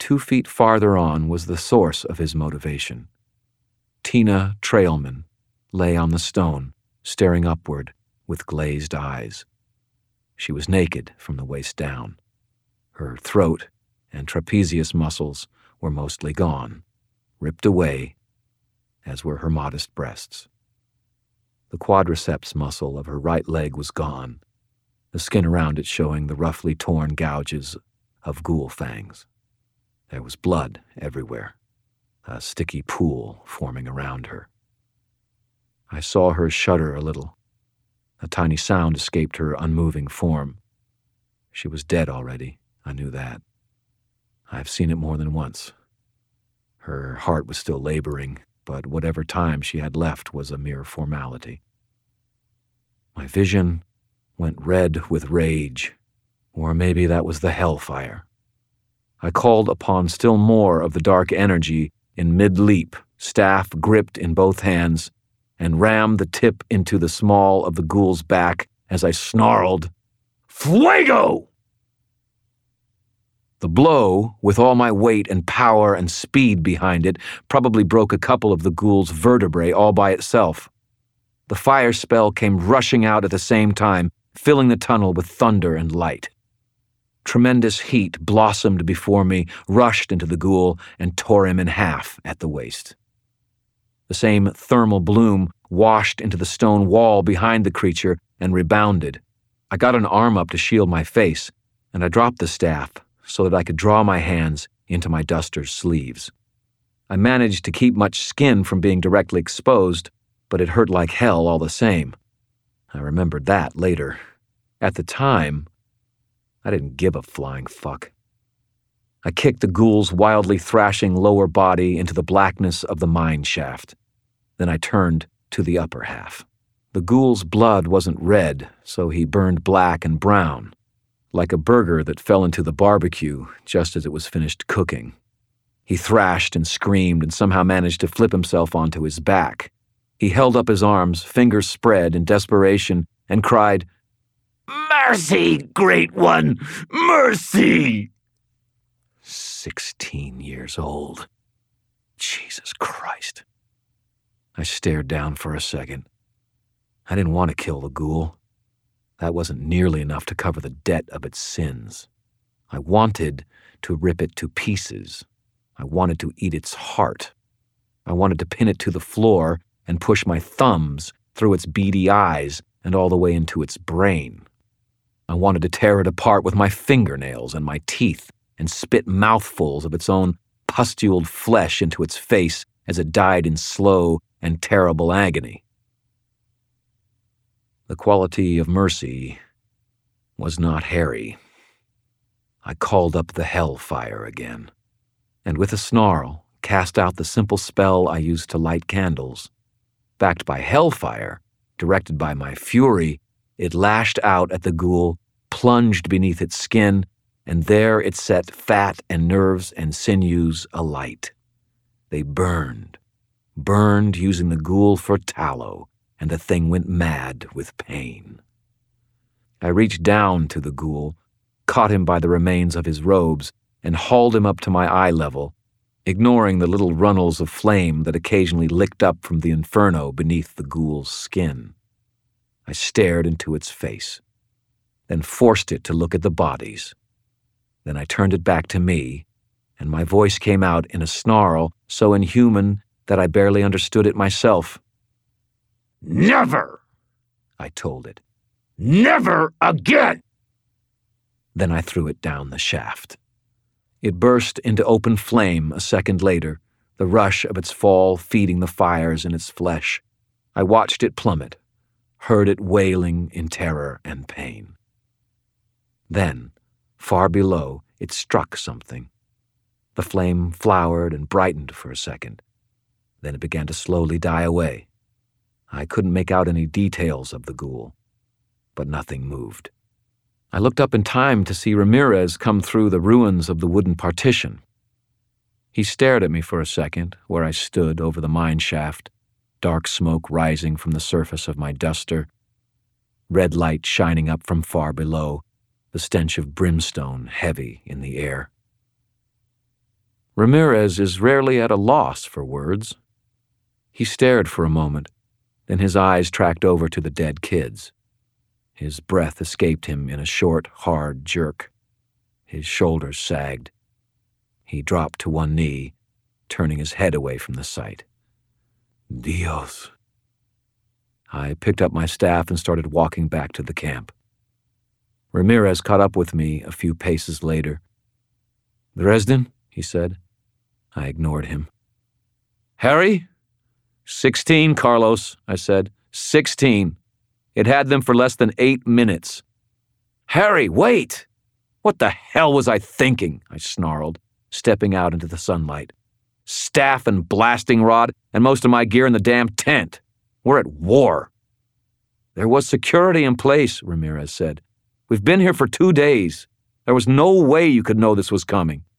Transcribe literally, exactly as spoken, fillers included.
two feet farther on was the source of his motivation. Tina Trailman lay on the stone, staring upward with glazed eyes. She was naked from the waist down. Her throat and trapezius muscles were mostly gone, ripped away, as were her modest breasts. The quadriceps muscle of her right leg was gone, the skin around it showing the roughly torn gouges of ghoul fangs. There was blood everywhere, a sticky pool forming around her. I saw her shudder a little. A tiny sound escaped her unmoving form. She was dead already, I knew that. I've seen it more than once. Her heart was still laboring, but whatever time she had left was a mere formality. My vision went red with rage, or maybe that was the hellfire. I called upon still more of the dark energy in mid-leap, staff gripped in both hands, and rammed the tip into the small of the ghoul's back as I snarled, "Fuego!" The blow, with all my weight and power and speed behind it, probably broke a couple of the ghoul's vertebrae all by itself. The fire spell came rushing out at the same time, filling the tunnel with thunder and light. Tremendous heat blossomed before me, rushed into the ghoul, and tore him in half at the waist. The same thermal bloom washed into the stone wall behind the creature and rebounded. I got an arm up to shield my face, and I dropped the staff so that I could draw my hands into my duster's sleeves. I managed to keep much skin from being directly exposed, but it hurt like hell all the same. I remembered that later. At the time, I didn't give a flying fuck. I kicked the ghoul's wildly thrashing lower body into the blackness of the mine shaft. Then I turned to the upper half. The ghoul's blood wasn't red, so he burned black and brown, like a burger that fell into the barbecue just as it was finished cooking. He thrashed and screamed and somehow managed to flip himself onto his back. He held up his arms, fingers spread in desperation, and cried, "Mercy, Great One! Mercy!" Sixteen years old. Jesus Christ. I stared down for a second. I didn't want to kill the ghoul. That wasn't nearly enough to cover the debt of its sins. I wanted to rip it to pieces. I wanted to eat its heart. I wanted to pin it to the floor and push my thumbs through its beady eyes and all the way into its brain. I wanted to tear it apart with my fingernails and my teeth and spit mouthfuls of its own pustuled flesh into its face as it died in slow and terrible agony. The quality of mercy was not hairy. I called up the hellfire again, and with a snarl cast out the simple spell I used to light candles. Backed by hellfire, directed by my fury, it lashed out at the ghoul, plunged beneath its skin, and there it set fat and nerves and sinews alight. They burned, burned using the ghoul for tallow, and the thing went mad with pain. I reached down to the ghoul, caught him by the remains of his robes, and hauled him up to my eye level, ignoring the little runnels of flame that occasionally licked up from the inferno beneath the ghoul's skin. I stared into its face, then forced it to look at the bodies. Then I turned it back to me, and my voice came out in a snarl so inhuman that I barely understood it myself. "Never!" I told it. "Never again!" Then I threw it down the shaft. It burst into open flame a second later, the rush of its fall feeding the fires in its flesh. I watched it plummet, heard it wailing in terror and pain. Then, far below, it struck something. The flame flowered and brightened for a second. Then it began to slowly die away. I couldn't make out any details of the ghoul, but nothing moved. I looked up in time to see Ramirez come through the ruins of the wooden partition. He stared at me for a second, where I stood over the mine shaft, dark smoke rising from the surface of my duster, red light shining up from far below, the stench of brimstone heavy in the air. Ramirez is rarely at a loss for words. He stared for a moment, then his eyes tracked over to the dead kids. His breath escaped him in a short, hard jerk. His shoulders sagged. He dropped to one knee, turning his head away from the sight. Dios. I picked up my staff and started walking back to the camp. Ramirez caught up with me a few paces later. Dresden, he said. I ignored him. Harry? Sixteen, Carlos, I said. Sixteen. It had them for less than eight minutes. Harry, wait! What the hell was I thinking? I snarled, stepping out into the sunlight. Staff and blasting rod and most of my gear in the damn tent. We're at war. There was security in place, Ramirez said. We've been here for two days. There was no way you could know this was coming.